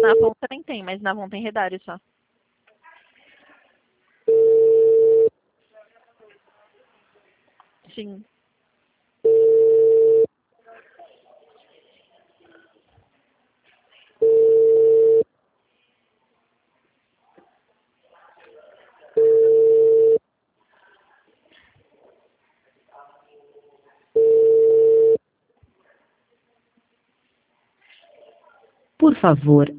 Na Avon também tem, mas na Avon tem Redari só. Sim. Por favor,